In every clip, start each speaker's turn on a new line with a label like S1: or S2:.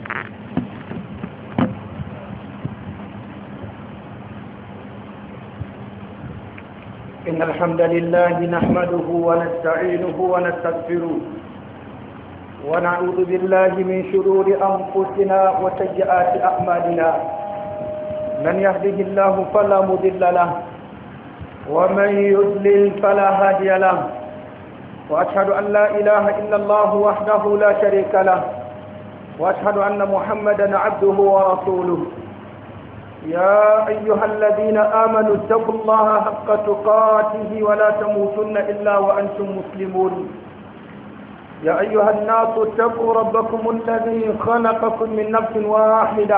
S1: إن الحمد لله نحمده ونستعينه ونستغفره ونعوذ بالله من شرور أنفسنا وسيئات أعمالنا. من يهده الله فلا مضل له ومن يضلل فلا هادي له، وأشهد أن لا إله إلا الله وحده لا شريك له، وأشهد أن محمدا عبده ورسوله. يا أيها الذين آمنوا اتقوا الله حق تقاته ولا تموتن إلا وأنتم مسلمون. يا أيها الناس اتقوا ربكم الذي خلقكم من نفس واحدة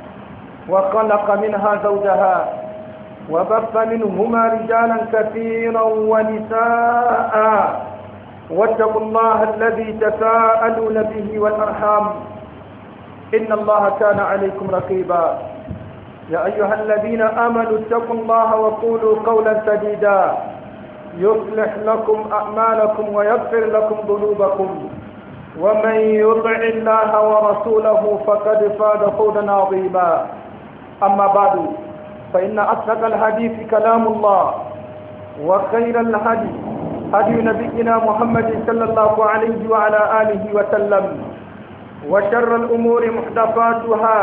S1: وخلق منها زوجها وبث منهما رجالا كثيرا ونساء، واتقوا الله الذي تساءلون به والأرحام إن الله كان عليكم رقيبا. يا أيها الذين آمنوا اتقوا الله وقولوا قولا سديدا يصلح لكم أعمالكم ويغفر لكم ذنوبكم، ومن يطع الله ورسوله فقد فاز فوزا عظيما. أما بعد، فإن أصدق الحديث كلام الله، وخير الهدي هدي نبينا محمد صلى الله عليه وعلى آله وسلم، وشر الأمور محدثاتها،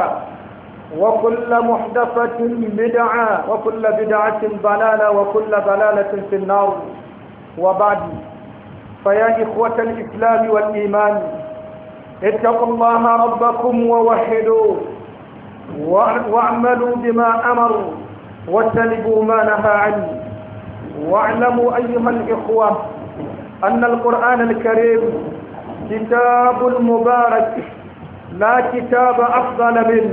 S1: وكل محدثة بدعة، وكل بدعة ضلالة، وكل ضلالة في النار. وبعد، فيا إخوة الإسلام والإيمان، اتقوا الله ربكم ووحدوا واعملوا بما أمر واجتنبوا ما نهى عنه. واعلموا أيها الإخوة أن القرآن الكريم كتاب مبارك لا كتاب أفضل منه،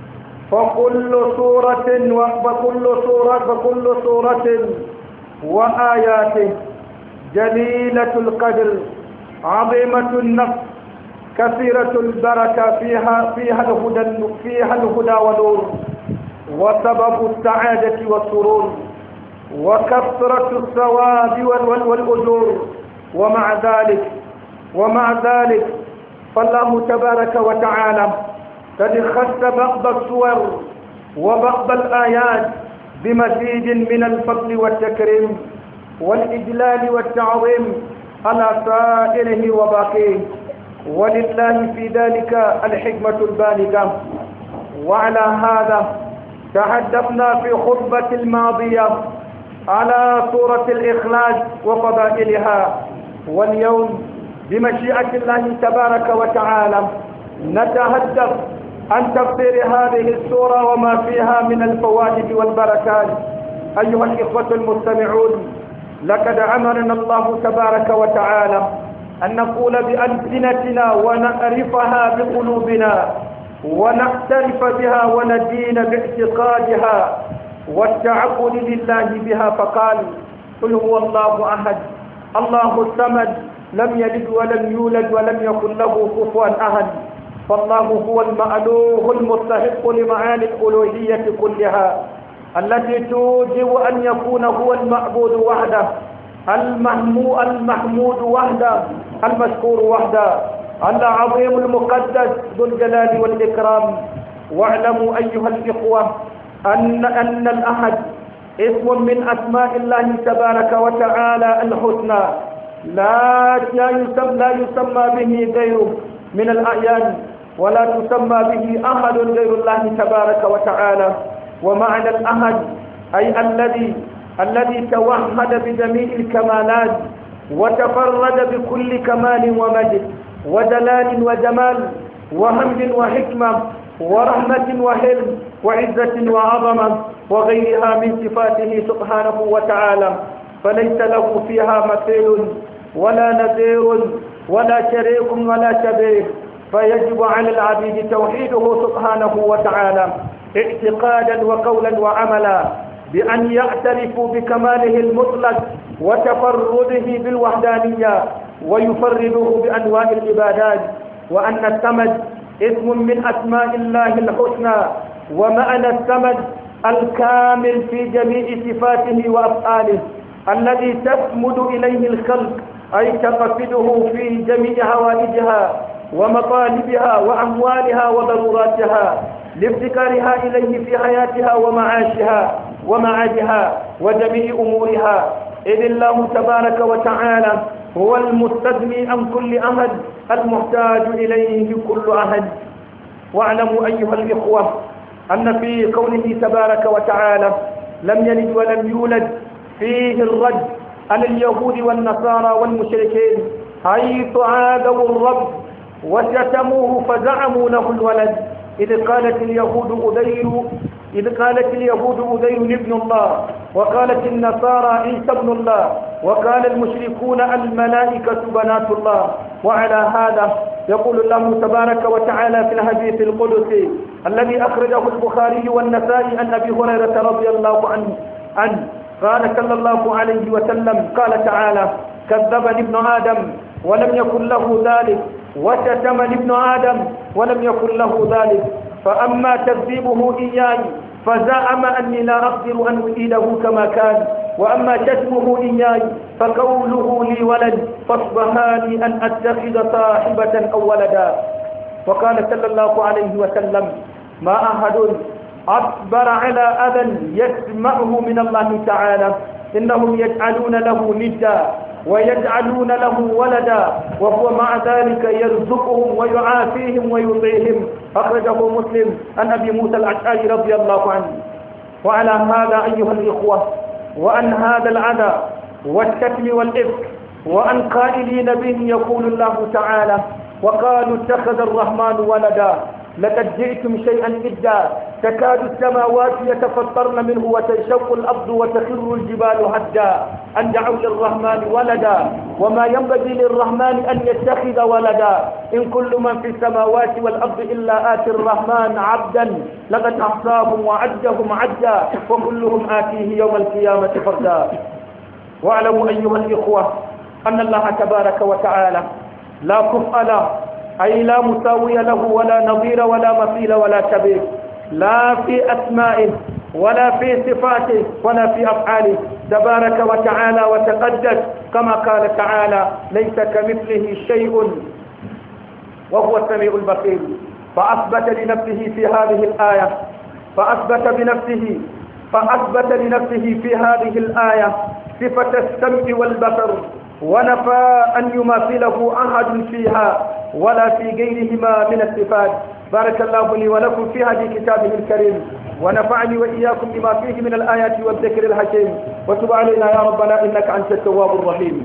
S1: فكل سورة وآياته جليلة القدر عظيمة النفس كثيرة البركة، فيها الهدى والنور وسبب السعادة والسرور وكثرة الثواب والأجور. ومع ذلك فالله تبارك وتعالى قد خص بعض السور وبعض الآيات بمزيد من الفضل والتكريم والإجلال والتعظيم على سائره وباقيه، ولله في ذلك الحكمة البالغة. وعلى هذا تحدثنا في خطبة الماضية على سورة الإخلاص وفضائلها، واليوم بمشيئة الله تبارك وتعالى نتحدث عن تفسير هذه السورة وما فيها من الفوائد والبركات. أيها الإخوة المستمعون، لقد أمرنا الله تبارك وتعالى أن نقول بألسنتنا ونعرفها بقلوبنا ونعترف بها وندين باعتقادها والتعبد لله بها، فقال: قل هو الله أحد الله الصمد لم يلد ولم يولد ولم يكن له كفوا أحد. فالله هو المألوه المستحق لمعاني الألوهية كلها التي توجب أن يكون هو المعبود وحده، المحمود وحده، المشكور وحده، العظيم المقدس ذو الجلال والإكرام. واعلموا أيها الإخوة أن الأحد اسم من أسماء الله تبارك وتعالى الحسنى، لا يسمى به غيره من الأعيان، ولا تسمى به أحد غير الله تبارك وتعالى. ومعنى الأحد أي الذي توحد بجميع الكمالات وتفرد بكل كمال ومجد ودلال وجمال وحمد وحكمة ورحمة وحلم وعزة وعظمة وغيرها من صفاته سبحانه وتعالى، فليس له فيها مثيل ولا نذير ولا شريك ولا شبيه. فيجب على العبيد توحيده سبحانه وتعالى اعتقادا وقولا وعملا، بأن يعترفوا بكماله المطلق وتفرده بالوحدانية ويفرده بأنواع العبادات. وأن الصمد اسم من أسماء الله الحسنى، ومعنى الصمد الكامل في جميع صفاته وأفعاله الذي تصمد إليه الخلق، أي تقصده في جميع هوائجها ومطالبها وأموالها وضروراتها لافتقارها إليه في حياتها ومعاشها ومعادها وجميع أمورها، إذ الله تبارك وتعالى هو المستغني عن كل أحد المحتاج إليه كل أحد. واعلموا أيها الإخوة أن في قوله تبارك وتعالى لم يلد ولم يولد فيه الرد على اليهود والنصارى والمشركين، حيث عادوا الرب وشتموه فزعموا له الولد، إذ قالت اليهود أزير ابن الله، وقالت النصارى عيسى ابن الله، وقال المشركون الملائكة بنات الله. وعلى هذا يقول الله تبارك وتعالى في الحديث القدسي الذي أخرجه البخاري والنسائي عن أبي هريرة رضي الله عنه قال صلى الله عليه وسلم قال تعالى: كذبني ابن آدم ولم يكن له ذلك، وشتمني ابن آدم ولم يكن له ذلك، فأما تكذيبه إياي فزعم أني لا أقدر أن أعيده كما كان، وأما شتمه إياي فقوله لي ولد، فاصبحاني أن أتخذ صاحبة أو ولدا. وقال صلى الله عليه وسلم: ما أحد أصبر على أذى يسمعه من الله تعالى، إنهم يجعلون له ندا ويجعلون له ولدا وهو مع ذلك يرزقهم ويعافيهم ويطيعهم. أخرجه مسلم عن أبي موسى الأشعري رضي الله عنه. وعلى هذا أيها الإخوة، وأن هذا العدى والشتم والإفك وأن قائلين به يقول الله تعالى: وقالوا اتخذ الرحمن ولدا لقد جئتم شيئا إدا، تكاد السماوات يتفطرن منه وتنشق الأرض وتخر الجبال هدا أن دعوا للرحمن ولدا وما ينبغي للرحمن أن يتخذ ولدا إن كل من في السماوات والأرض إلا آتي الرحمن عبدا لقد أحصاهم وعدهم عدا وكلهم آتيه يوم القيامة فردا. واعلموا أيها الإخوة أن الله تبارك وتعالى لا كفء له، أي لا مساوي له ولا نظير ولا مثيل ولا شبيه، لا في أسمائه ولا في صفاته ولا في أفعاله تبارك وتعالى وتقدس، كما قال تعالى: ليس كمثله شيء وهو السميع البصير. فأثبت لنفسه في هذه الآية في هذه الآية صفة السمع والبصر، ونفى أن يماثله أحد فيها ولا في غيرهما من الصفات. بارك الله لي ولكم في هذه كتابه الكريم، ونفعني وإياكم بما فيه من الآيات والذكر الحكيم، وتب علينا يا ربنا إنك أنت التواب الرحيم.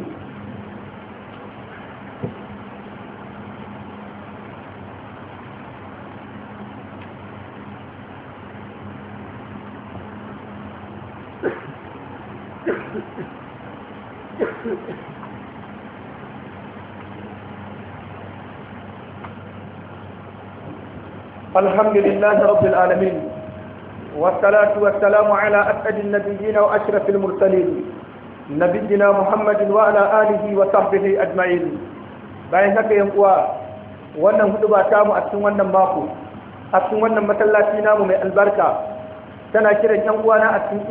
S1: الحمد لله رب العالمين، والصلاة والسلام على أسعد النبيين وأشرف المرسلين نبينا محمد وعلى آله وصحبه أجمعين. bayan haka yan uwa, wannan huduba ta mu a cikin wannan mako a cikin wannan masallaci namu mai albarka tana kiran yan uwa na a cikin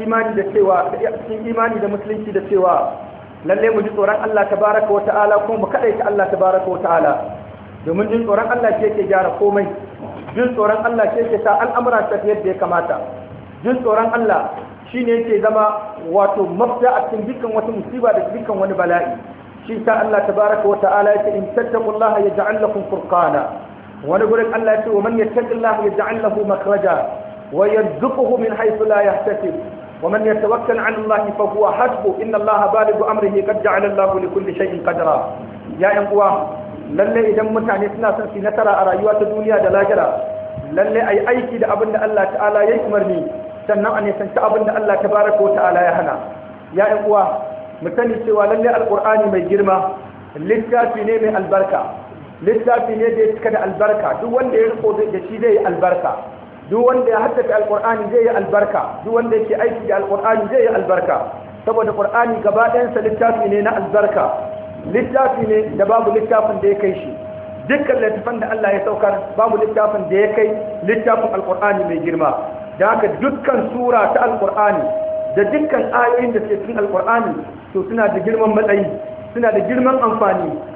S1: imani da musulunci da cewa lalle mu ji tsoron Allah tabaraka wa ta'ala, kuma mu kadaita Allah tabaraka wa ta'ala, domin jin tsoron Allah shi yake gyara komai. Jin tsoron Allah shi yake sa al'amura ta yadda ya kamata. Jin tsoron Allah shi ne yake zama wato mafita a cikin dukkan wata musiba da dukkan wani bala'i. Shi sa Allah tabaraka wa ta'ala ya ce: in tattaqullaha yaj'al lakum furqana. Wani gurin Allah ya ce: wa man yattaqillaha yaj'al lahu makhraja wa yarzuquhu min haythu la yahtasib wa man yatawakkal 'ala Allah fa huwa hasbuhu inna Allah balighu amrihi qad ja'ala Allahu li kulli shay'in qadra. Ya yan uwa, lalle idan mutane suna son su nasara a rayuwa ta duniya da lahira, lalle ai aiki da abin da Allah ta'ala ya umarni, sannan a nisanci abin da Allah tabaraka wa ta'ala ya hana. Ya ƴan uwa, mu sani cewa lalle alqur'ani mai girma littafi ne mai albarka, littafi ne da ya cika da albarka. Duk wanda ya riko da shi zai yi albarka, duk wanda ya haddace alqur'ani zai yi albarka, duk wanda yake aiki da alqur'ani zai yi albarka, saboda qur'ani gaba ɗayansa littafi ne na albarka, littafi ne da babu littafin da ya kai shi. Dukkan littafin da Allah ya saukar babu littafin da ya kai littafin alqur'ani mai girma. Da haka dukkan sura ta alqur'ani da dukkan ayoyin da ke cikin alqur'ani to suna da girman matsayi, suna da girman amfani,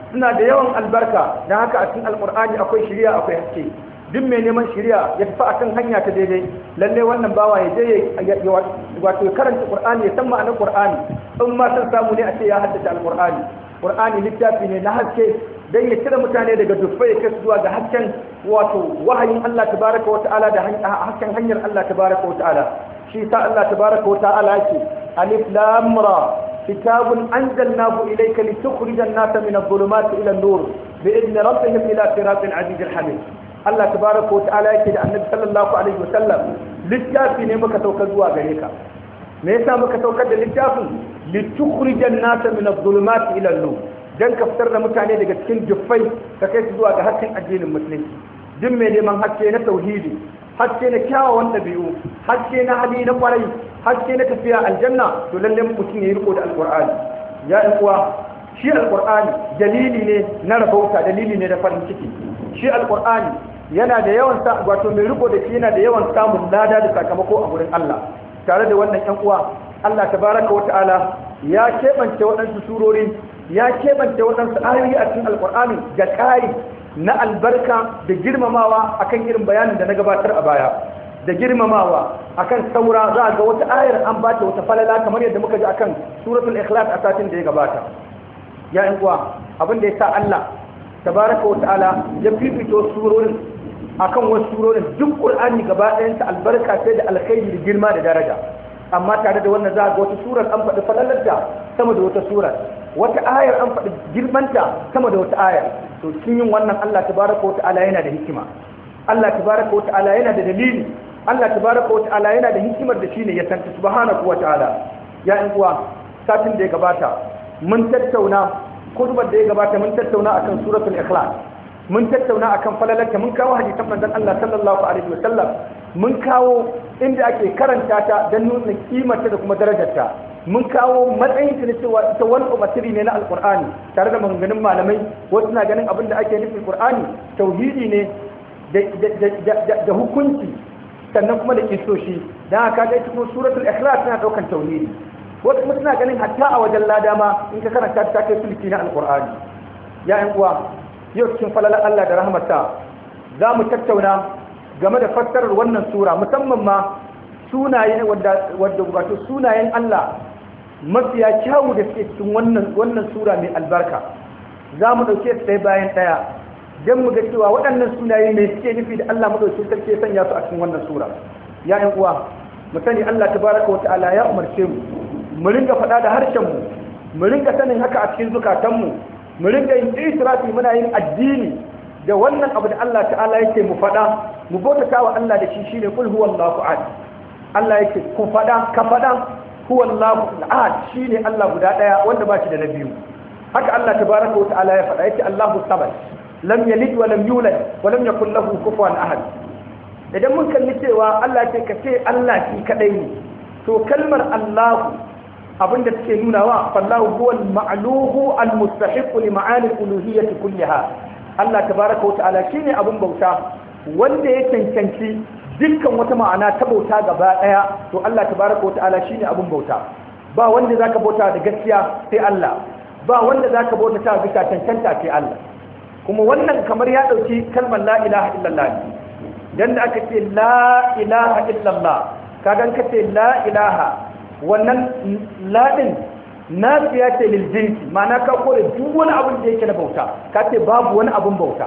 S1: suna da yawan albarka, dan haka a cikin alqur'ani akwai shiriya akwai haske. duk mai neman shiriya ya tafi akan hanya ta daidai, lalle wannan bawa ya je wato karanta qur'ani ya san ma'anar qur'ani, in ma san samu ne a ce ya haddace alqur'ani. qur'ani littafi ne na haske dan ya cire mutane daga dufai ya kai zuwa ga hasken wato wahayin Allah tabaraka wa ta'ala da hasken hanyar Allah tabaraka wa ta'ala. shi sa Allah tabaraka wa ta'ala yake alif lam ra kitabun anzalnahu ilayka litukhrijan nasa min adh-dhulumati ila an-nur bi'idni rabbihim ila siratil azizil hamid. Allah tabaraka wa ta'ala yake da annabi sallallahu alaihi wasallam littafi ne muka saukar zuwa gare ka. me yasa muka saukar da littafin litukhrijan nasa min adh-dhulumati ila an-nur, dan ka fitar da mutane daga cikin juffai ka kai su zuwa ga hakkin addinin musulunci. duk mai neman haske na tauhidi, haske na kyawawan dabi'u, haske na hali na kwarai, haske na tafiya aljanna, to lalle mutum ya riko da alqur'ani. ya uwa, shi alqur'ani dalili ne na rabauta, dalili ne na farin ciki. shi alqur'ani yana da yawan wato mai riko da shi yana da yawan samun lada da sakamako a gurin Allah. tare da wannan ƴan uwa, Allah tabaraka wa ta'ala ya keɓance waɗansu surori, ya keɓance waɗansu ayoyi a cikin alqur'ani ga ƙari na albarka da girmamawa akan irin bayanin da na gabatar a baya, da girmamawa akan saura. za a ga wata ayar an bata wata falala kamar yadda muka ji akan suratul ikhlas a satin da ya gabata. ya ƴan uwa, abin da ya sa Allah tabaraka wa ta'ala ya fifito surorin akan wasu surorin. duk qur'ani gaba ɗayansa albarka sai da alkhairi da girma da daraja, amma tare da wannan za a ga wata surar an faɗi falalarta sama da wata surar, wata ayar an faɗi girmanta sama da wata ayar. to kin yin wannan Allah tabaraka wa ta'ala yana da hikima, Allah tabaraka wa ta'ala yana da dalili, Allah tabaraka wa ta'ala yana da hikimar da shine ya santa subhanahu wa ta'ala. ya ƴan uwa, satin da ya gabata mun tattauna, kutubar da ya gabata mun tattauna akan suratul ikhlas, mun tattauna akan falalarta, mun kawo hadisan manzon Allah sallallahu alaihi wasallam, mun kawo inda ake karanta ta don nuna kimarta da kuma darajarta, mun kawo matsayin ta na cewa ita wani umatiri ne na alqur'ani, tare da maganganun malamai. wasu na ganin abin da ake nufin qur'ani tauhidi ne da hukunci, sannan kuma da kisoshi. dan haka ga cikin suratul ikhlas tana daukan tauhidi. wasu kuma suna ganin hatta a wajen lada ma in ka karanta ta kai sulki na alqur'ani. ya ƴan uwa, yau cikin falalar Allah da rahmata za mu tattauna game da fassarar wannan sura, musamman ma sunaye wadda wato sunayen Allah mafiya kyawu da suke cikin wannan sura mai albarka. za mu ɗauke su ɗaya bayan ɗaya don mu ga cewa waɗannan sunaye ne suke nufi da Allah madaukakin sarki ya sanya su a cikin wannan sura. ya ƴan uwa, mu sani Allah tabaraka wa ta'ala ya umarce mu ringa faɗa da harshen mu ringa sanin haka a cikin zukatanmu, mu ringa yin israfi, muna yin addini da wannan abu da Allah ta'ala yake mu faɗa, mu bautata wa Allah da shi shine kul huwallahu ahad. Allah yake ku faɗa, ka faɗa huwallahu ahad, shine Allah guda ɗaya wanda ba shi da na biyu. haka Allah tabaraka wa ta'ala ya faɗa, yake Allahu samad lam yalid wa lam yulad wa lam yakul lahu kufuwan ahad. idan mun kalli cewa Allah ce ka ce Allah shi kadai ne, to kalmar Allahu abinda take nunawa fallahu huwa al-ma'luhu al-mustahiq li ma'ani al-uluhiyyah kullaha. Allah tabaaraka wa ta'ala shine abun bauta wanda ya cancanci dukkan wata ma'ana ta bauta gaba daya, to Allah tabaaraka wa ta'ala shine abun bauta. ba wanda zaka bauta da gaskiya sai Allah, ba wanda zaka bauta ta bisa cancanta sai Allah. kuma wannan kamar ya dauki kalmar la ilaha illallah, dan da aka ce la ilaha illallah, kagan ka ce la ilaha, wannan ladin nafiya ce lil jinsi, ma'ana ka kore duk wani abin da yake na bauta, ka ce babu wani abin bauta.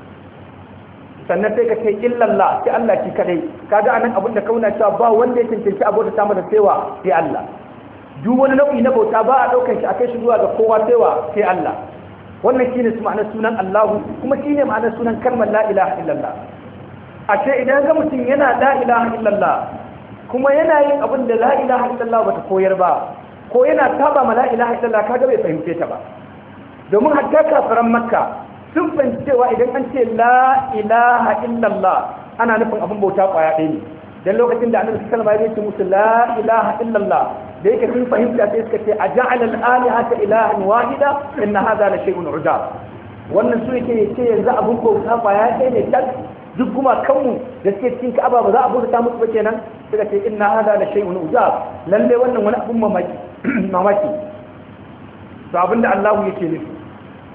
S1: sannan sai ka ce illallah, sai Allah shi kadai. kaga anan abin da kauna cewa ba wanda ya cancanci abota ta masa cewa sai Allah. duk wani nau'i na bauta ba a daukar shi a kai shi zuwa ga kowa sai Allah. wannan shine ma'anar sunan Allahu, kuma shine ma'anar sunan kalmar la ilaha illallah. a ce idan ga mutum yana la ilaha illallah kuma yana yin abin da la ilaha illallah bata koyar ba, ko yana saba ma la ilaha illallah, kaga bai fahimce ta ba. domin hatta kafiran makka sun fahimci cewa idan an ce la ilaha illallah ana nufin abin bauta kwaya ɗaya ne. dan lokacin da annabi sallallahu alaihi wasallam ya ce musu la ilaha illallah, da yake sun fahimta sai suka ce aja'ala al-alihata ilahan wahida inna hadha la shay'un ujab. wannan su yake ce yanzu abin bauta kwaya ɗaya ne tak, duk kuma kanmu da suke cikin Ka'aba ba za a bauta musu ba kenan. suka ce inna hada la shay'un ujab, lalle wannan wani abun mamaki. to abinda Allah yake nufi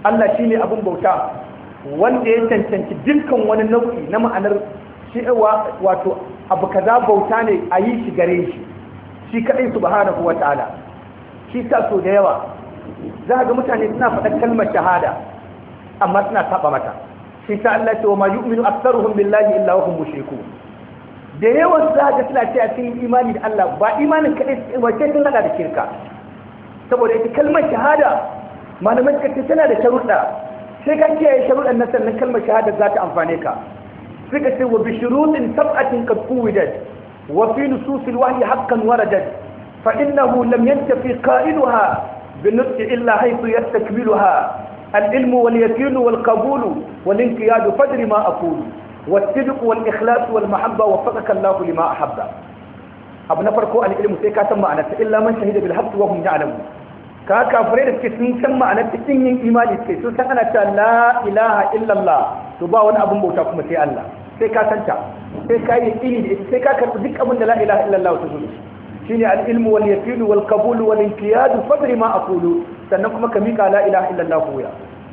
S1: Allah shine abun bauta wanda ya cancanci dukkan wani nau'i na ma'anar cewa wato abu kaza bauta ne a yi shi gare shi kadai subhanahu wata'ala. shi ta so da yawa za ga mutane suna faɗa kalmar shahada amma suna saba mata. shi ta Allah ce wa ma yu'minu aktsaruhum billahi illa wa hum mushrikun. da yawan za ga suna ce a cikin imani da Allah ba imanin kadai wace sun hada da shirka. saboda ita kalmar shahada malamai suka ce tana da sharuɗa, sai ka kiyaye sharuɗan nan sannan kalmar shahada za ta amfane ka. suka ce wa bi shurutin sab'atin qad quwidat wa fi nususil wahyi haqqan waradat fa innahu lam yantafi qa'iluha bi nutqi illa haythu yastakmiluha العلم واليقين والقبول والانقياد فدر ما أقول والصدق والإخلاص والمحبة وفقك الله لما أحب. abu na farko al'ilmu sai ka san ma'anarta illa man shahida bil haqq wa hum ya'lamun. ka kafirai da suke sun san ma'anarta sun yin imani suke sun san ana cewa la ilaha illallah to ba wani abun bauta kuma sai Allah. sai ka santa sai ka yi yaqini da ita sai ka karbi duk abin da la ilaha illallah ta zo shine al-ilmu wal yaqin wal qabul wal inqiyad fadri ma aqulu. sannan kuma ka mika la ilaha illallah koya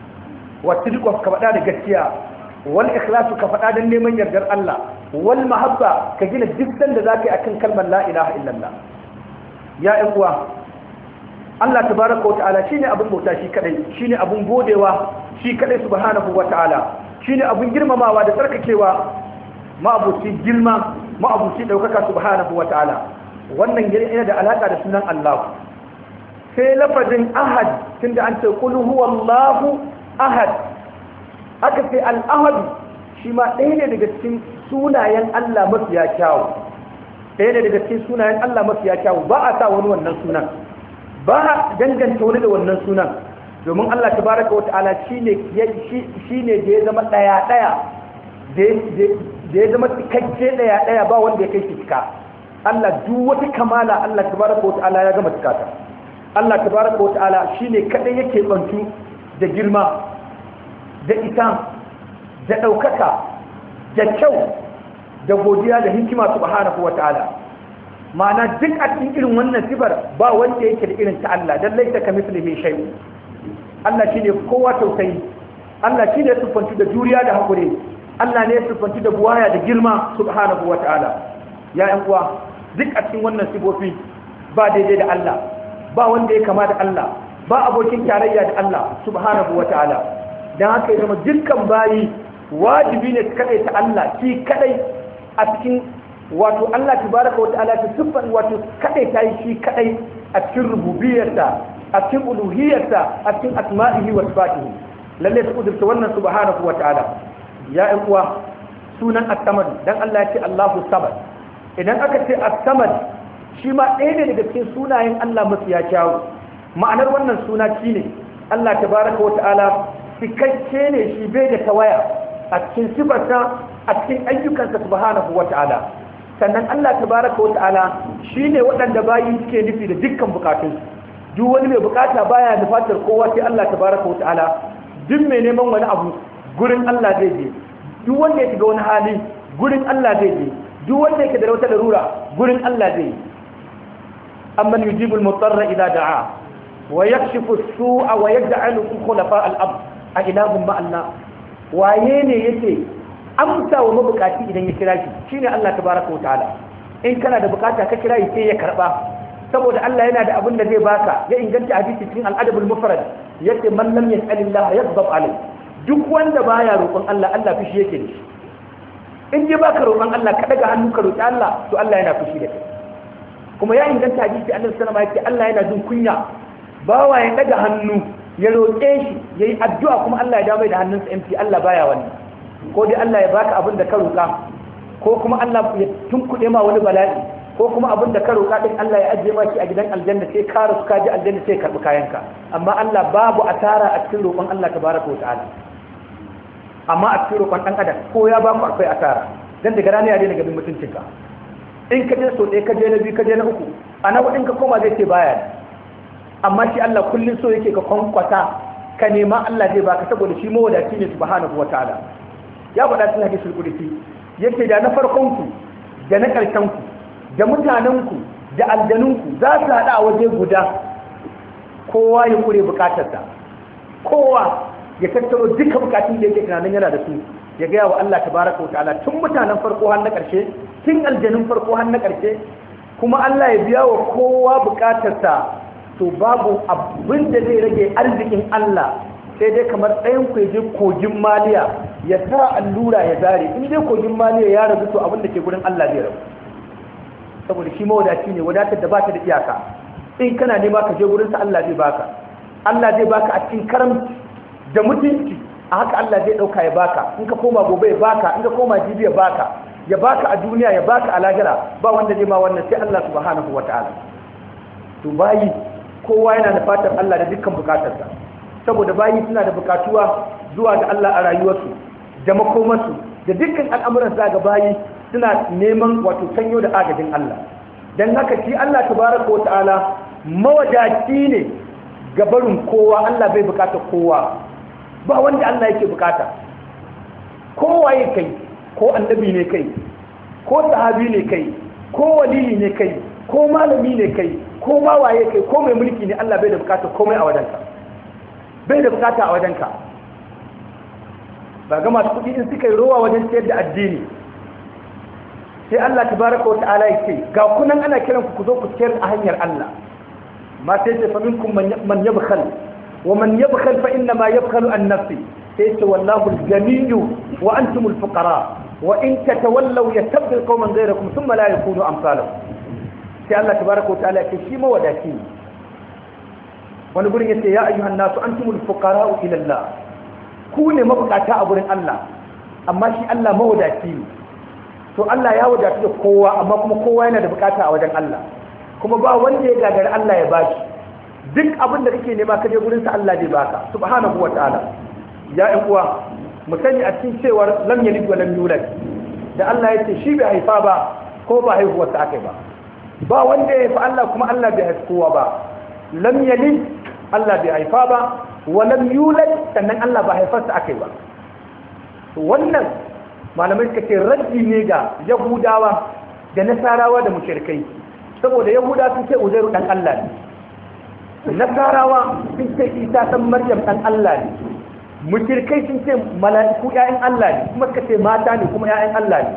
S1: wa sidqu ka faɗa da gaskiya wal ikhlasu ka faɗa dan neman yardar Allah wal mahabba ka gina duk sanda zaka yi akan kalmar la ilaha illallah. ya ɗan uwa Allah tabaraka wa ta'ala shine abun bauta shi kadai, shine abun godewa shi kadai subhanahu wa ta'ala, shine abun girmamawa da tsarkakewa, ma'abuci girma ma'abuci daukaka subhanahu wa ta'ala. wannan yana da alaka da sunan Allah. sai lafazin ahad tunda an ce qul huwallahu ahad aka ce al-ahad shi ma ɗaya ne daga cikin sunayen Allah mafiya kyawu. ɗaya ne daga cikin sunayen Allah mafiya kyawu, ba a sa wani wannan sunan, ba a danganta wani da wannan sunan, domin Allah tabaraka wa ta'ala shine da ya zama ɗaya da ya zama cikakke ɗaya ba wanda ya kai shi cika. Allah duk wata kamala Allah tabaraka wa ta'ala ya gama cikata. Allah tabaraka wa ta'ala shine kadai yake bantu da girma da ita da daukaka da kyau da godiya da hikima subhanahu wa ta'ala. ma'ana duk a cikin irin wannan sifar ba wanda yake da irin ta Allah dan laita kamithlihi shay. Allah shine kowa tausayi, Allah shine sufanci da juriya da hakuri, Allah ne sufanci da buwaya da girma subhanahu wa ta'ala. ya ƴan uwa duk a cikin wannan sifofi ba daidai da Allah, ba wanda ya kama da Allah, ba abokin tarayya da Allah subhanahu wa ta'ala. dan haka zama dukkan bayi wajibi ne su kadai ta Allah shi kadai a cikin wato Allah tabaraka wa ta'ala ta siffan wato kadai ta yi shi kadai a cikin rububiyarsa, a cikin uluhiyarsa, a cikin asma'ihi wa sifatihi. lalle su kudurta wannan subhanahu wa ta'ala. ya ƴan uwa sunan as-samad dan Allah ya ce Allahu samad. idan aka ce as-samad shi ma ɗaya ne daga cikin sunayen Allah mafiya kyawu. ma'anar wannan suna shine Allah tabaraka wa ta'ala cikakke ne shi bai da tawaya a cikin sifarsa, a cikin ayyukansa subhanahu wa ta'ala. sannan Allah tabaraka wa ta'ala shine waɗanda bayi suke nufi da dukkan bukatun. duk wani mai bukata baya nufatar kowa sai Allah tabaraka wa ta'ala. duk mai neman wani abu gurin Allah zai je, duk wanda ya shiga wani hali gurin Allah zai je, duk wanda yake da wata larura gurin Allah zai yi. amman yujibu al-mutarra idza da'a wa yakshifu as-su'a wa yaj'alukum khulafa al-ard a ilahum ma Allah. waye ne yake amsa wa mabukaci idan ya kira shi? shine Allah tabaraka wa ta'ala. in kana da bukata ka kira shi sai ya karba, saboda Allah yana da abin da zai baka. ya inganta hadisi cikin al-adab al-mufrad yace man lam yas'alillah yaghdab alayh. duk wanda baya roƙon Allah, Allah fushi yake da shi. in ji baka roƙon Allah ka daga hannu ka roƙi Allah, to Allah yana fushi da kai. kuma ya inganta hadisi Annabi sallallahu alaihi wasallam yake Allah yana jin kunya bawa ya daga hannu ya roƙe shi yayi addu'a kuma Allah ya dawo da hannunsa empty. Allah baya wani. ko dai Allah ya baka abin da ka roƙa, ko kuma Allah ya tunkuɗe ma wani bala'i, ko kuma abin da ka roƙa din Allah ya ajiye ma shi a gidan aljanna sai ka rasu ka ji aljanna sai karɓi kayanka. amma Allah babu asara a cikin roƙon Allah tabaraka wa ta'ala. amma a cikin roƙon ɗan adam ko ya baku akwai asara, dan daga rana ya daina gabin mutuncinka. in ka je so ɗaya ka je na biyu ka je na uku, a na in ka koma zai ce baya. amma shi Allah kullum so yake ka kwankwata ka nema, Allah zai baka saboda shi mawadaci ne subhanahu wa ta'ala. ya faɗa cikin hadisul qudsi yake da na farkon ku da na ƙarshen ku da mutanen ku da aljanun ku za su haɗa a waje guda, kowa ya kure bukatarsa, kowa ya tattaro duka bukatun da yake tunanin yana da su ya gaya wa Allah tabaraka wa ta'ala tun mutanen farko har na ƙarshe tun aljanun farko har na ƙarshe kuma Allah ya biya wa kowa bukatarsa to babu abin da zai rage arzikin Allah sai dai kamar ɗayan ku je kogin maliya ya sa allura ya zare in dai kogin maliya ya rabu to abin da ke gurin Allah zai rabu saboda shi mawadaci ne wadatar da ba ta da iyaka in kana nema ka je gurinsa Allah zai baka a cikin karamci da mutunci a haka Allah zai dauka ya baka in ka koma gobe ya baka in ka koma jibi ya baka a duniya ya baka a lahira ba wanda zai ma wannan sai Allah subhanahu wataala to bayi kowa yana da fatan Allah da dukkan bukatarsa saboda bayi suna da bukatuwa zuwa ga Allah a rayuwarsu da makomarsu da dukkan al'amuran ga bayi suna neman wato sanyo da agajin Allah dan haka shi Allah tabaraka wataala mawadaci ne ga barin kowa Allah bai bukata kowa ba wanda Allah yake bukata kowa yake kai ko annabi ne kai ko sahabi ne kai ko waliyi ne kai ko malami ne kai ko mawaye kai ko mai mulki ne Allah bai da bukata komai a wajenka bai da bukata a wajenka ba ga masu kudi in suka yi rowa wajen ciyar da addini sai Allah tabaraka wa ta'ala yake ga kunan ana kiran ku zo ku ciyar a hanyar Allah ma sai ce fa minkum man yabkhal wa man yabkhal fa inna ma yabkhalu an nafsi sai ce wallahu al-ganiyyu wa antum al-fuqara wa in tatawallaw yastabdil qauman ghayrakum thumma la yakunu amsalakum sai Allah tabaraka wa ta'ala yake shi mawadaci wani gurin yace ya ayyuhan nasu antumul fuqara ila Allah ku ne mabukata a gurin Allah amma shi Allah mawadaci ne to Allah ya wadatu da kowa amma kuma kowa yana da bukata a wajen Allah kuma ba wanda ya gagari Allah ya bashi duk abin da kake nema kaje gurin sa Allah zai baka subhanahu wataala ya ɗan uwa mu sani a cikin cewar lam yalid wa lam yulad da Allah ya ce shi bai haifa ba ko ba haihuwar sa akai ba wanda ya haifa Allah kuma Allah bai haifa kowa ba lam yalid Allah bai haifa ba wa lam yulad sannan Allah ba haifarsa akai ba wannan malamai suka ce raddi ne ga yahudawa da nasarawa da mushrikai saboda yahuda sun ce uzairu dan Allah ne nasarawa sun ce isa dan maryam dan Allah ne mushrikai sun ce mala'iku ƴaƴan Allah ne kuma suka ce mata ne kuma ƴaƴan Allah ne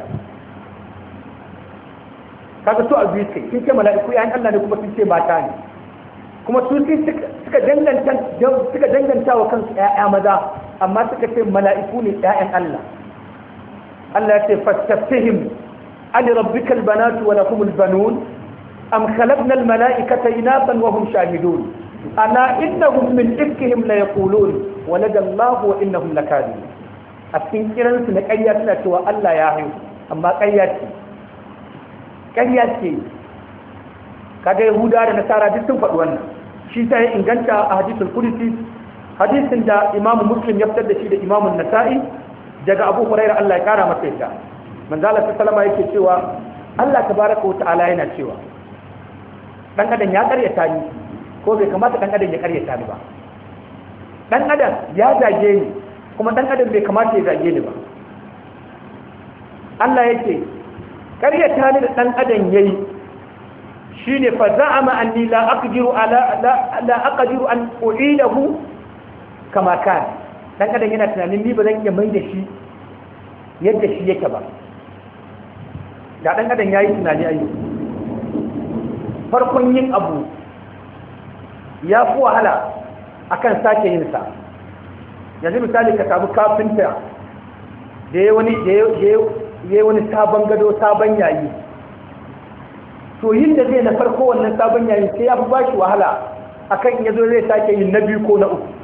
S1: kaga to a biyu sun ce mala'iku ƴaƴan Allah ne kuma sun ce mata ne kuma su suka danganta wa kansu ƴaƴa maza amma suka ce mala'iku ne ƴaƴan Allah Allah ya ce fastaftihim ali rabbikal banatu wa lahumul banun am khalaqna al mala'ikata inathan wa hum shahidun ana innahum min ifkihim la yaqulun walada Allah wa innahum lakadibun a cikin kiransu na ƙarya suna cewa Allah ya haihu amma ƙarya ce kaga yahuda da nasara duk sun faɗi wannan shi ta yi inganta a hadisul qudsi hadisin da imamu muslim ya fitar da shi da imamu nasa'i daga abu hurairah Allah ya kara masa yadda manzo Allah sallama yake cewa Allah tabaraka wa ta'ala yana cewa dan adam ya karyata ni ko bai kamata dan adam ya karyata ni ba dan adam ya zage ni kuma dan adam bai kamata ya zage ni ba Allah yake karyata ni da dan adam yayi shine fa za'ama anni la aqdiru an u'idahu kama kan dan adam yana tunanin ni ba zan iya mai da shi yadda shi yake ba da dan adam yayi tunani ayi farkon yin abu ya fi wahala akan sake yin sa yanzu misali ka samu kafinta da yayi wani sabon gado sabon yayi to yin da zai na farko wannan sabon yayin sai ya fi ba shi wahala akan in yazo zai sake yin na biyu ko na uku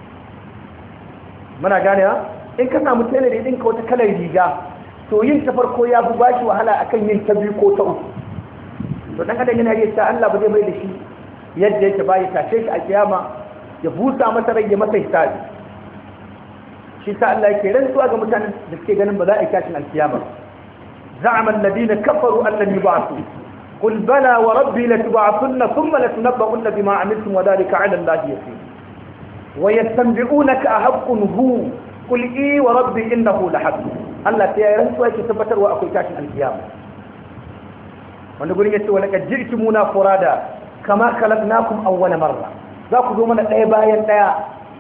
S1: muna gane ha in ka samu tailor din ka wata kalar riga to yin ta farko ya fi ba shi wahala akan yin ta biyu ko ta uku to dan adam yana yi ta Allah ba zai mai da shi yadda yake ba ya tashe shi a kiyama ya busa masa rai ya masa hisabi shi ta Allah yake rantsuwa ga mutanen da suke ganin ba za a yi tashin alkiyama za'ama alladhina kafaru an lan yub'athu قل بلى وربي لتبعثن ثم لتنبؤن بما عملتم وذلك على الله يسير ويستنبئونك أحق هو قل إي وربي إنه لحق الله تيارن سوى كتبتر وأكل كاشن القيامة ونقول يسي ولقد جئتمونا فرادا كما خلقناكم أول مرة ذاك زمن الأيبايا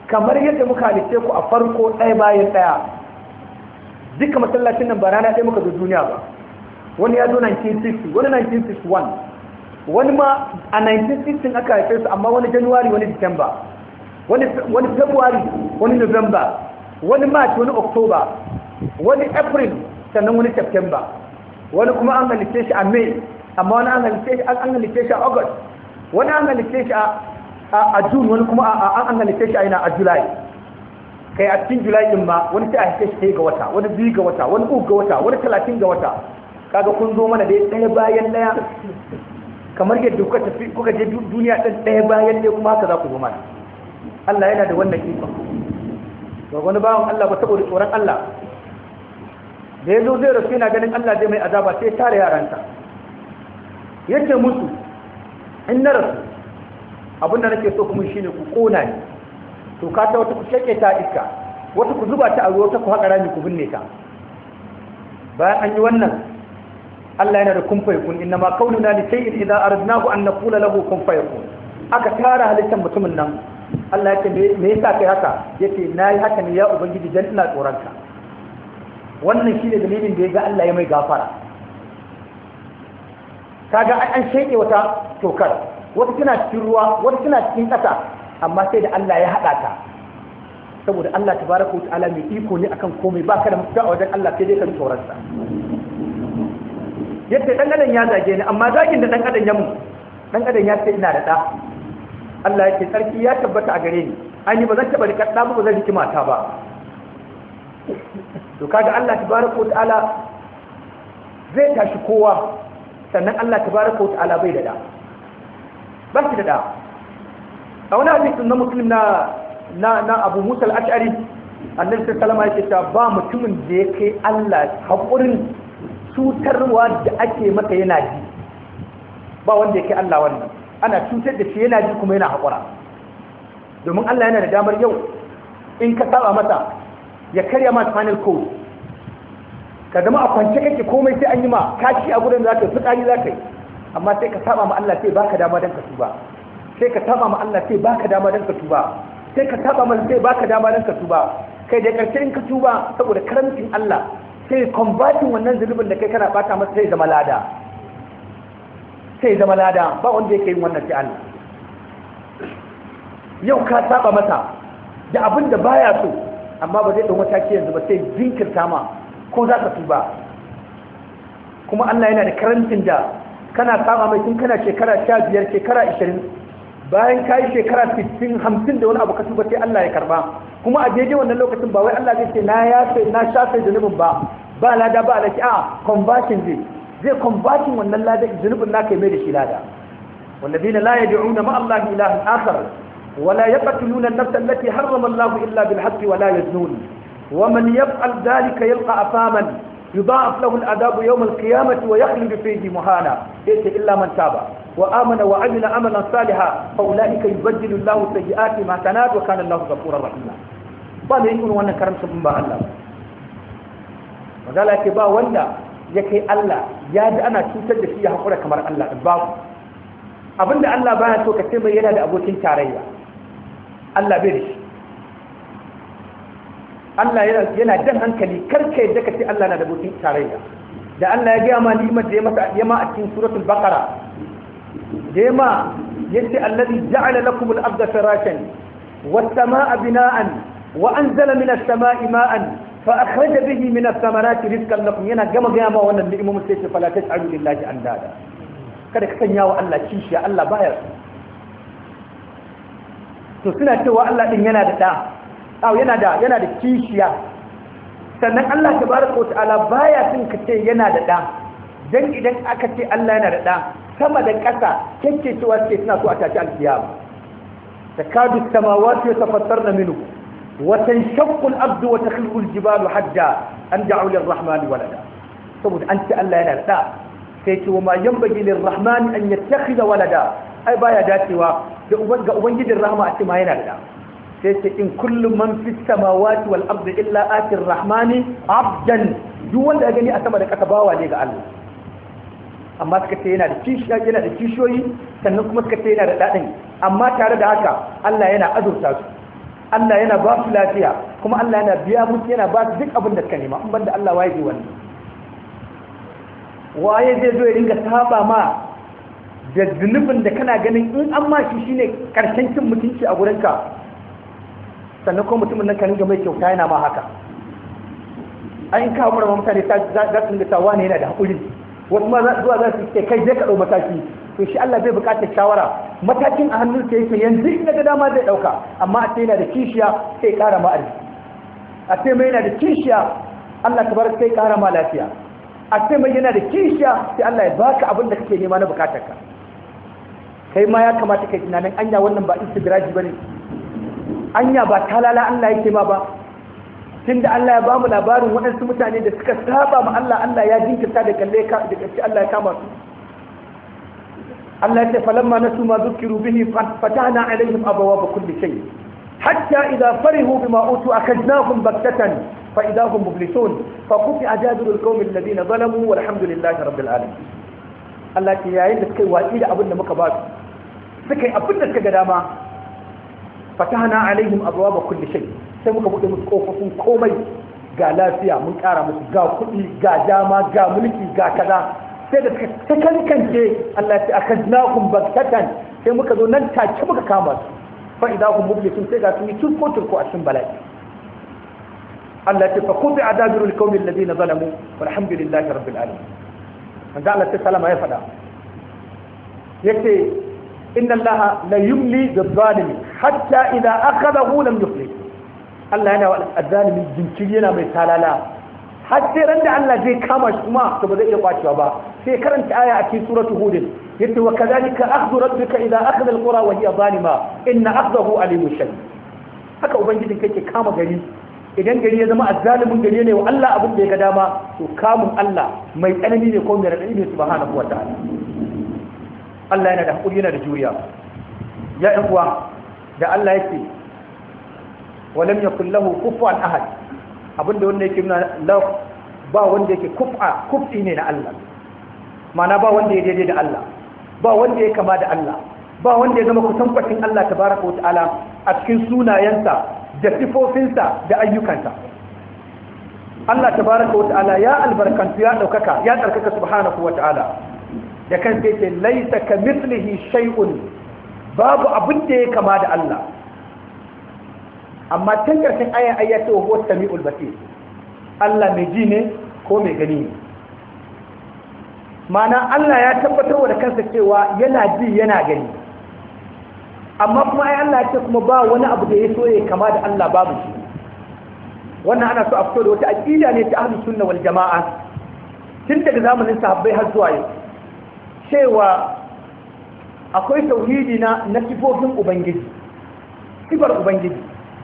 S1: kamar yadda muka halice ku a farko ɗaya bayan ɗaya. Duka masallacin nan ba rana ɗaya muka zo duniya ba. Wani ya zo 1960, wani 1961, wani ma a 1960 aka haife su, amma wani Januwari, wani Disamba, wani February, wani November, wani March, wani October, wani April, sannan wani September, wani kuma an halice shi a May, amma wani an halice shi a August, wani an halice shi a June, wani kuma an halice shi a July. Kai a cikin July din ma wani sai a halice shi 1 ga wata, wani 2 ga wata, wani 3 ga wata, wani 30 ga wata. Kaga kun zo mana dai ɗaya bayan ɗaya, kamar yadda kuka je duniya ɗin ɗaya bayan ɗaya, kuma haka za ku zo mana. Allah yana da wannan ikon. Ba wani bawan Allah ba, saboda tsoron Allah, da ya zo zai rasu yana ganin Allah zai mai azaba, sai tare yaransa yace musu, in na rasu abinda nake so kuma shine ku kona ni, to ka ta wata ku shake ta iska, wata ku zuba ta a ruwa, ta ku haƙa rami ku binne ta. Bayan an yi wannan, Allah yana da kun fayakun, inna ma kaununa li shay'in idza aradnahu an naqula lahu kun fayakun. Aka tara halittar mutumin nan, Allah yake me yasa kai haka? Yace nayi haka ne ya ubangiji dan ina tsoron ka. Wannan shine dalilin da ya ga Allah ya mai gafara. Kaga an sheke wata tokar, wata tana cikin ruwa, wata tana cikin ƙasa, amma sai da Allah ya haɗa ta. Saboda Allah tabaraka wa ta'ala mai iko ne akan komai, baka da mutunta a wajen Allah sai dai ka tsoron sa. Yadda dan adam ya zage ni, amma zagin da dan adam ya mun, dan adam ya ce ina da da. Allah yake sarki ya tabbata a gare ni, ani ba zan taba rika da ba zan riki mata ba. To kaga Allah tabaraka wa ta'ala zai tashi kowa, sannan Allah tabaraka wa ta'ala bai da da. Ba shi da da. A wani hadisin na Muslim na Abu Musa al-Ash'ari, Annabi sallallahu alaihi wasallam yake cewa ba mutumin da ya kai Allah hakurin cutarwa da ake maka yana ji, ba wanda ya kai Allah wannan. Ana cutar da shi yana ji kuma yana haƙura, domin Allah yana da damar yau in ka saba masa ya karya ma final code, ka zama a kwance kake komai sai an yi ma kashi a gudun za ka yi, fitsari za ka yi, amma sai ka saba ma Allah sai baka dama don ka tuba, sai ka saba ma Allah sai baka dama don ka tuba, sai ka saba ma sai baka dama don ka tuba. Kai da ƙarshe in ka tuba, saboda karamcin Allah sai combatin wannan zulubin da kai kana bata masa sai zama lada, sai zama lada. Ba wanda yake yin wannan sai Allah. Yau ka saba masa da abin da baya so, amma ba zai ɗau mataki yanzu ba, sai jinkirta ma ko za ka tuba. Kuma Allah yana da karancin da kana saba mai tun kana shekara 15, shekara 20, bayan ka yi shekara 60, 50 da wani abu ka tuba sai Allah ya karba. Kuma a daidai wannan lokacin ba wai Allah zai ce na shafe zunubin ba lada ba alaki, a conversion zai converting wannan lada, zunubin naka mai da shi lada. والذين لا يدعون مع الله إلها آخر ولا يقتلون النفس التي حرم الله إلا بالحق ولا يزنون ومن يفعل ذلك يلقى أثاما يضاعف له العذاب يوم القيامة ويخلد فيه مهانا إلا من تاب وآمن وعمل عملا صالحا فأولئك يبدل الله سيئات ما حسنات وكان الله غفورا رحيما. ba mai yin wannan karamcin ba Allah. Magana ke ba wanda ya kai Allah ya ji ana cutar da shi ya haƙura kamar Allah ɗin babu. Abinda Allah baya so ka ce mai yana da abokin tarayya, Allah bai da shi. Allah yana jan hankali karka yadda ka ce Allah na da abokin tarayya. Da Allah ya gaya ma ni'imar da ya ma a cikin suratul Baqara, da ya ma yace allazi ja'ala lakum al-ardha firashan was-samaa'a bina'an وأنزل من السماء ماء فأخرج به من الثمرات رزقا لكم. yana gama gaya ma wannan ni'imomin sai ce fala tas'alu lillahi andada, kada ka sanya wa Allah kishiya, Allah baya so. To suna cewa Allah din yana da yana da kishiya, sannan Allah tabaraka wa ta'ala baya son ka ce yana da da, dan idan aka ce Allah yana da da, sama da ƙasa kake cewa ce suna so a tashi alkiyama. takadu samawati yatafattarna minhu وتنشق الأرض وتخلق الجبال حجا أن دعوا للرحمن ولدا. saboda an ce Allah yana da, sai ce wa ma yanbaghi lirrahman an yattakhidha walada, ai baya dacewa ga ubangijin rahma a ce ma yana da. Sai ce in kullu man fis samawati wal ardi illa atir rahmani abdan, duk wanda ya gani a sama da ƙasa bawa ne ga Allah. Amma suka ce yana da kishiyoyi, sannan kuma suka ce yana da dadin, amma tare da haka Allah yana azurta su, Allah yana ba su lafiya kuma Allah yana biya musu yana ba su duk abin da suka nema in banda Allah waye zai wannan waye zai zo ya ringa saba ma da zunubin da kana ganin in an ma shi shine karshen cin mutunci a gurinka sannan kuma mutumin nan ka ringa mai kyauta yana ma haka ayin kawo mara mutane za su ringa tawa ne yana da haƙuri wasu ma zuwa za su ce kai zai ka ɗau mataki to shi Allah bai buƙatar shawara matakin a hannun sa yake yanzu in ga dama zai ɗauka amma a ce yana da kishiya sai ƙara ma arziki a ce mai yana da kishiya Allah tabaraka sai ƙara ma lafiya a ce mai yana da kishiya sai Allah ya baka abin da kake nema na buƙatarka kai ma ya kamata kai tunanin anya wannan ba istidraji bane anya ba talala Allah yake ma ba tunda Allah ya ba mu labarin waɗansu mutane da suka saba ma Allah ya jinkirta da kalle ka da kace Allah ya kama su Allah ya ce falamma nasu ma zukiru bihi fatahna alaihim abwaaba kulli shay hatta idha farihu bima utu akadnahum baktatan fa idahum mublisun fa quti ajadul qawmi alladhina zalamu walhamdulillahi rabbil alamin Allah ya yayin da suka yi watsi da abin da muka ba su suka yi abin da suka ga dama fatahna alaihim abwaaba kulli shay sai muka bude musu kofofin komai ga lafiya mun kara musu ga kuɗi ga dama ga mulki ga kaza sai da ta kankance Allah ya akadnakum baghtatan sai muka zo nan take muka kama su fa idahum mublisun sai ga sun yi turko a cikin bala'i Allah ya fa quti adabirul qawmi alladhina zalamu walhamdulillahi rabbil alamin manzo Allah ta salama ya fada yace inna Allah la yumli bil-zalimi hatta idha akhadahu lam yuflih Allah yana wa al-zalimi jinkiri yana mai talala har sai ran da Allah zai kama shi kuma to ba zai iya kwacewa ba sai karanta aya a cikin suratul hud yace wa kadhalika akhdhu rabbika idha akhadha al-qura wa hiya zalima inna akhdahu alimun shadid haka ubangijin kake kama gari idan gari ya zama azzalimin gari ne wa Allah abin da ya ga dama to kamun Allah mai tsanani ne ko mai radadi ne subhanahu wa ta'ala Allah yana da hakuri yana da juriya ya ɗan uwa da Allah yake walam yakul lahu kufuwan ahad abinda wanda yake nuna ba wanda yake kufi ne na Allah mana ba wanda ya daidai da Allah ba wanda ya kama da Allah ba wanda ya zama kusankwacin Allah tabaraka wa ta'ala a cikin sunayensa da sifofinsa da ayyukansa Allah tabaraka wa ta'ala ya albarkantu ya daukaka ya tsarkaka subhanahu wa ta'ala da kan sai ce laisa kamithlihi shay'un babu abin da ya kama da Allah amma tun karshen ayan ayyata wa huwa samiul basir Allah mai ji ne ko mai gani ne mana Allah ya tabbatar da kansa cewa yana ji yana gani amma kuma ai Allah ya ce kuma ba wani abu da ya so ya kama da Allah babu shi wannan ana so a fito da wata aqida ne ta ahlus sunna wal jamaa tun daga zamanin sahabbai har zuwa yau cewa akwai tauhidi na sifofin ubangiji sifar ubangiji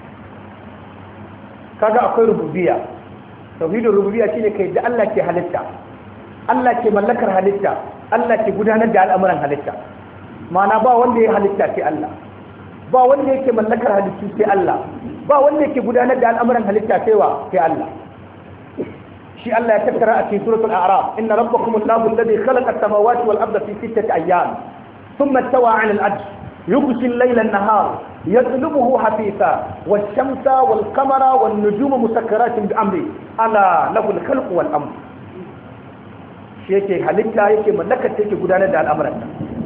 S1: kaga akwai rububiyya tauhidin rububiyya shine kai da Allah ke halitta Allah ke mallakar halitta Allah ke gudanar da al'amuran halitta ma'ana ba wanda ya halitta sai Allah ba wanda yake mallakar halittu sai Allah ba wanda yake gudanar da al'amuran halitta sai Allah shi Allah ya tattara a cikin suratul a'raf inna rabbakum allahu alladhi khalaqa as-samawati wal arda fi sittati ayyam thumma istawa 'ala al-'arsh yughshi al-layla an-nahar yatlubuhu hafisa wash-shamsa wal-qamara wan-nujuma musakkaratin bi amri ala lahu al-khalqu wal-amr shi yake halitta yake mallakar yake gudanar da al'amuran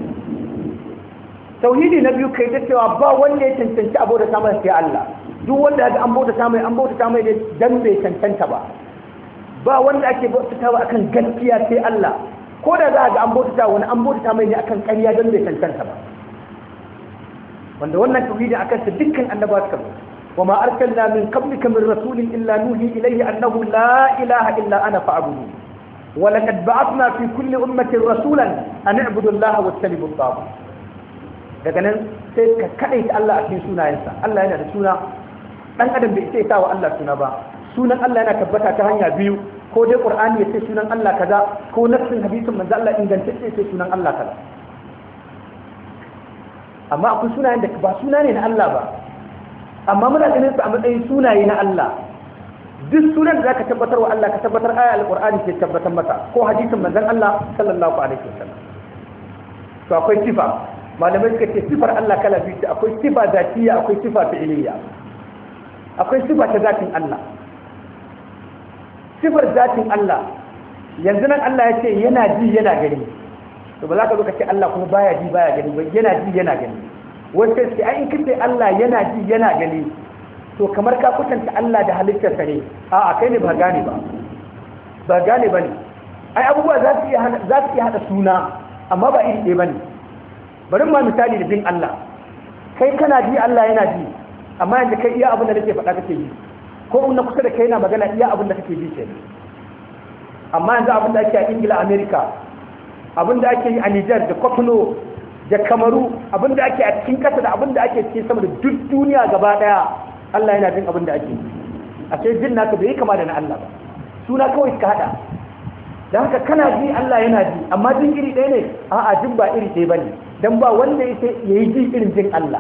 S1: tauhidi na biyu kai da cewa ba wanda ya cancanci abota ta mai sai Allah duk wanda ya an bauta ta mai ne dan bai cancanta ba wanda ake bautatawa akan gaskiya sai Allah ko da za ga an bautata wani an bautata mai ne akan ƙarya don bai cancanta ba wanda wannan tauhidin akan sa dukkan annabawa suka wa ma arsalna min qablika min rasulin illa nuhi ilayhi annahu la ilaha illa ana fa'budu wa laqad ba'athna fi kulli ummatin rasulan an i'budu allaha wattanibu at-taghut daga nan sai ka kadaita Allah a cikin sunayensa Allah yana da suna dan adam bai sai sa wa Allah suna ba sunan Allah yana tabbata ta hanya biyu ko dai Qur'ani ya ce sunan Allah kaza ko nassin hadisin manzo Allah ingantacce sai sunan Allah kaza amma akwai sunayen da ba suna ne na Allah ba amma muna ganin su a matsayin sunaye na Allah duk sunan da zaka tabbatar wa Allah ka tabbatar ayat al-Qur'ani ke tabbatar masa ko hadisin manzon Allah sallallahu alaihi wasallam to akwai sifa malamai suka ce sifar Allah kala biyu akwai sifa zatiyya akwai sifa fi'iliyya akwai sifa ta zatin Allah. Sifar zatin Allah yanzu nan Allah ya ce yana ji yana gani, to ba za ka zo ka ce Allah kuma baya ji baya gani ba, yana ji yana gani. Wani sai ai in kace Allah yana ji yana gani to kamar ka kusanta Allah da halittarsa ne. A'a kai ne ba gane ba, ba gane ba ne. Ai abubuwa za su iya haɗa suna amma ba iri ɗaya ba ne. Bari ma misali da jin Allah, kai kana ji Allah yana ji, amma yanzu kai iya abin da nake faɗa kake ji, ko in na kusa da kai na magana iya abin da kake ji ke. Amma yanzu abin da ake a Ingila, Amerika, abin da ake yi a Nijar da Kotono da Kamaru, abin da ake a cikin ƙasa da abin da ake cikin sama da duk duniya gaba ɗaya, Allah yana jin abin da ake yi. A sai jin naka bai yi kama da na Allah ba, suna kawai suka haɗa. Da haka kana ji Allah yana ji, amma jin iri ɗaya ne? A'a, jin ba iri ɗaya ba ne, don ba wanda ya yi ji irin jin Allah.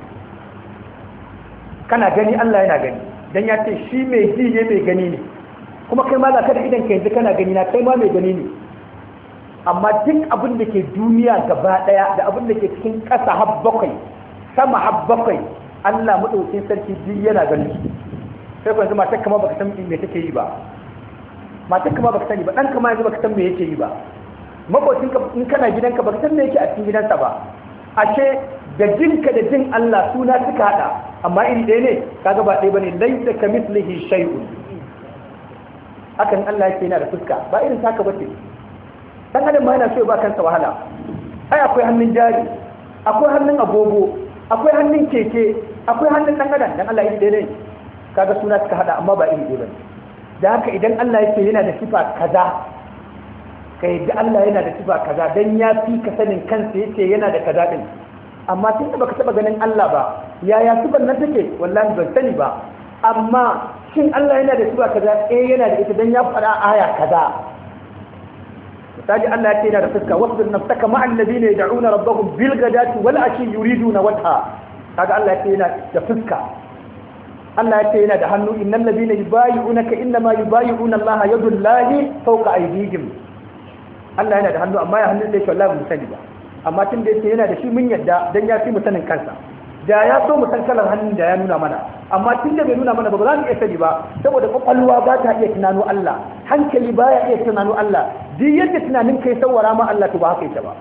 S1: Kana gani Allah yana gani, don ya ce shi mai ji ne mai gani ne, kuma kai ma za ka da idan ka yanzu kana gani na, kai ma mai gani ne. Amma duk abin da ke duniya gaba ɗaya da abin da ke cikin ƙasa har bakwai, sama har bakwai, Allah maɗaukin sarki ji yana gani. Sai ku yanzu matar kama baka san me take yi ba, matar kama baka sani ba, ɗan kama yanzu baka san me yake yi ba, makwacin ka in kana gidanka baka san me yake a cikin gidansa ba. Ashe da jinka da jin Allah suna suka haɗa, amma iri ɗaya ne? Kaga ba ɗaya bane, laysa kamithlihi shay'un. Hakan Allah yake yana da fuska, ba irin taka bace. Dan adam ma yana so ya ba kansa wahala. Ai akwai hannun jari, akwai hannun agogo, akwai hannun keke, akwai hannun dan adam, dan Allah iri ɗaya ne. Kaga suna suka haɗa amma ba iri ɗaya bane. Da haka idan Allah yake yana da sifa kaza, kai da Allah yana da sifa kaza, dan ya fi ka sanin kansa yace yana da kaza din. Amma tunda baka taba ganin Allah ba, yaya sifar nan take? Wallahi ban sani ba. Amma shin Allah yana da sifa kaza? Yana da ita, dan ya faɗa aya kaza. Misali Allah yake yana da fuska, wasbir nafsaka ma'al ladina yad'una rabbahum bil ghadati wal ashi yuriduna wajha. Kaga Allah yake yana da fuska. Allah ya ce yana da hannu, innal ladina yubayyi'unaka innama yubayyi'una Allah yadullahi fawqa aydihim. Allah yana da hannu, amma ya hannun da yake wallahi mun sani ba. Amma tun da yake yana da shi mun yadda, dan ya fi mu sanin kansa. Da ya so mu san kalar hannun da ya nuna mana, amma tun da bai nuna mana ba za mu iya sani ba, saboda kwakwalwa ba ta iya tunano Allah, hankali baya iya tunano Allah, duk yadda tunanin kai sawara ma Allah to ba haka yake ba.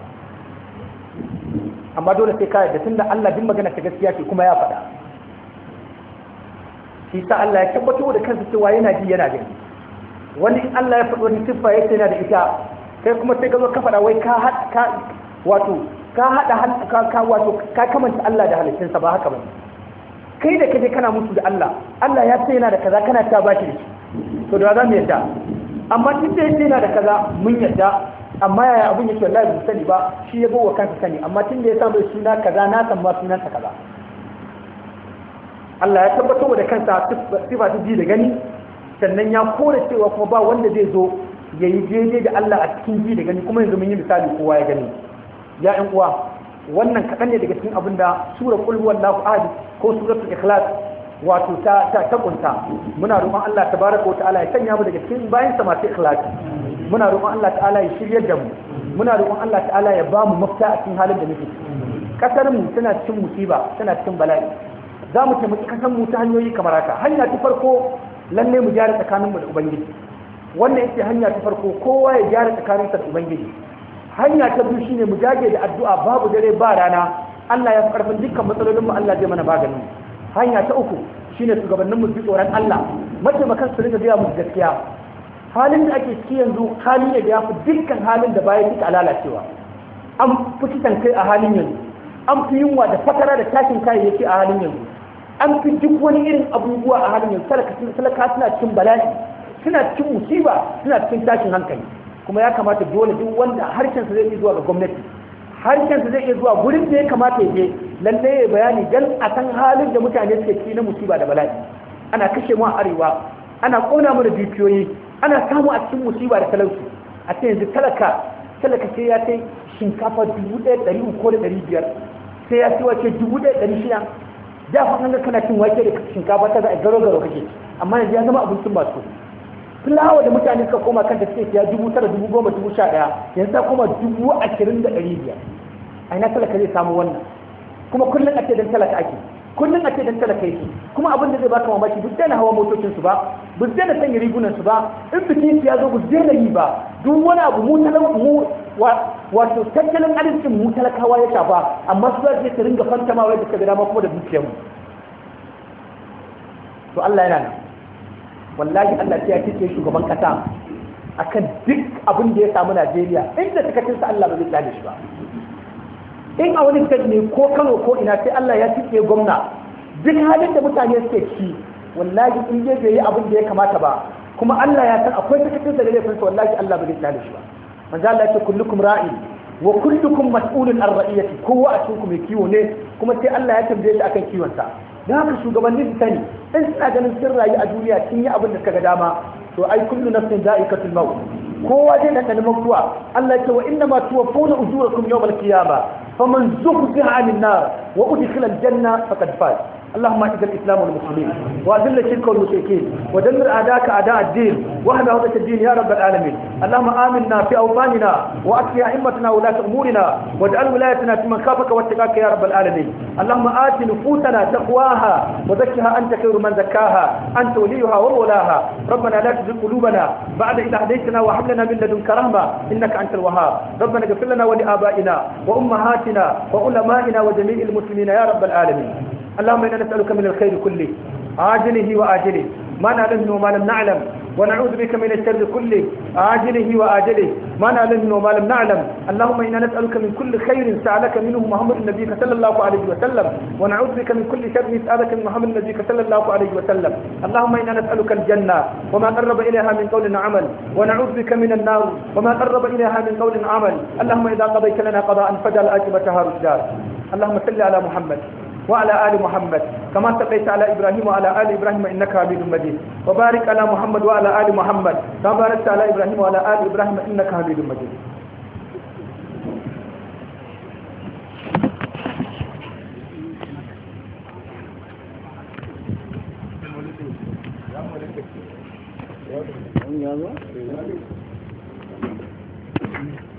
S1: Amma dole sai ka yadda, tunda Allah din magana ta gaskiya ce kuma ya faɗa. Shi sa Allah ya tabbatar da kansa cewa yana ji yana gani. Wani in Allah ya faɗi wani siffa yake yana da ita, kai kuma sai ka zo ka faɗa wai ka kamanta Allah da halittunsa, ba haka ba. Kai da kaje kana mutu da Allah, Allah ya ce yana da kaza kana ta bashi da shi, to da za mu yadda. Amma tun da yake yana da kaza mun yadda, amma yaya abin yake wallahi bai sani ba, shi ya bawa kansa sani. Amma tun da ya samu suna kaza, na san ma sunansa kaza. Allah ya tabbatar da kansa sifa ta ji da gani, sannan ya kore cewa kuma ba wanda zai zo ya yi daidai da Allah a cikin ji da gani, kuma yanzu mun yi misali kowa ya gani. Ya ƴan uwa, wannan kaɗan ne daga cikin abin da surar qul huwallahu ahad ko suratul ikhlas wato ta kunta. Muna roƙon Allah tabaraka wa ta'ala ya sanya mu daga cikin bayan sa masu ikhlas. Muna roƙon Allah ta'ala ya shiryar da mu. Muna roƙon Allah ta'ala ya ba mu mafita a cikin halin da muke. Kasar mu tana cikin musiba, tana cikin bala'i. Za mu taimaki kasan mu ta hanyoyi kamar haka. Hanya ta farko, lalle mu gyara tsakaninmu da Ubangiji. Wannan ita hanya ta farko, kowa ya gyara tsakaninsa da Ubangiji. Hanya ta biyu shine mu jage da addu'a babu dare ba rana. Allah ya fi karfin dukkan matsalolin mu, Allah zai mana maganin. Hanya ta uku shine shugabannin mu su tsoron Allah, mataimakan su rika gaya musu gaskiya. Halin da ake ciki yanzu hali ne da ya fi dukkan halin da baya suka lalacewa. An fi kisan kai a halin yanzu, an fi yunwa da fatara da tashin kayayyaki a halin yanzu, an fi duk wani irin abubuwa a halin yanzu. Talaka suna cikin bala'i, suna cikin musiba, suna cikin tashin hankali. Kuma ya kamata dole duk wanda harshensa zai iya zuwa ga gwamnati, harshensa zai iya zuwa gurin da ya kamata ya je, lalle ya bayani dan a san halin da mutane suke ciki na musiba da bala'i. Ana kashe mu a arewa, ana kona mu da dukiyoyi, ana samu a cikin musiba da talauci. A ce yanzu talaka sai ya kai shinkafa 1,300 ko da 500, sai ya ci wace 1,600. Da fa an ga kana cin wake da shinkafa ta ga garo kake, amma yanzu ya zama abincin masu. Fulawa da mutane suka koma kanta suke siya 9,000, 10,000, 11,000, yanzu ta koma 20,500. A ina talaka zai samu wannan? Kuma kullum a ce dan talaka ake. kullum a ce dan talaka yake kuma abin da zai baka mamaki duk daina hawa motocin su ba duk daina sanya rigunan su ba in bikin ya zo duk daina yi ba duk wani abu wato tattalin arzikin mu talakawa ya shafa amma su za su ringa fantamawa da suka ga dama kuma da dukiyar mu to Allah yana nan wallahi Allah ya kike shugaban kasa akan duk abin da ya samu Najeriya inda takatinsa Allah ba zai tsare shi ba in a wani state ne ko Kano ko ina sai Allah ya kike gwamna duk halin da mutane suke ci wallahi in bai yi abin da ya kamata ba kuma Allah ya san akwai takatinsa da laifinsa wallahi Allah ba zai tsare shi ba manzo Allah ya ce kullukum ra'in wa kullukum mas'ulun an ra'iyati kowa a cikin ku mai kiwo ne kuma sai Allah ya tambaye shi akan kiwon sa dan haka shugabanni su sani in suna ganin sun rayu a duniya sun yi abin da suka ga dama to ai kullu nafsin za'iqatul maut kowa zai da mutuwa Allah ya ce wa inna ma tuwaffawna ujurakum yawmal qiyamah faman zuhziha 'anil nar wa udkhila al-janna faqad faz اللهم اعز الاسلام والمسلمين واذل الشرك والمشركين ودمر اعداءك اعداء الدين واحمي عقدة الدين يا رب العالمين اللهم امنا في اوطاننا واكفي ائمتنا ولاة امورنا واجعل ولايتنا في من خافك واتقاك يا رب العالمين اللهم ات نفوسنا تقواها وزكها انت خير من زكاها انت وليها ومولاها ربنا لا تزغ قلوبنا بعد إذ هديتنا وهب لنا من لدنك رحمة انك انت الوهاب ربنا اغفر لنا ولآبائنا وامهاتنا وعلمائنا وجميع المسلمين يا رب العالمين اللهم إنا نسألك من الخير كله عاجله وآجله ما نعلم وما لم نعلم ونعوذ بك من الشر كله عاجله وآجله ما نعلم وما لم نعلم اللهم إنا نسألك من كل خير سألك منه محمد النبي صلى الله عليه وسلم ونعوذ بك من كل شر سألك من محمد النبي صلى الله عليه وسلم اللهم إنا نسألك الجنة وما قرب إليها من قول عمل ونعوذ بك من النار وما قرب إليها من قول عمل اللهم إذا قضيت لنا قضاء فجعل عاقبتها رشدا اللهم صل على محمد وعلى آل محمد كما صليت على إبراهيم وعلى آل إبراهيم إنك حميد مجيد وبارك على محمد وعلى آل محمد كما باركت على إبراهيم وعلى آل إبراهيم إنك حميد مجيد
S2: Ya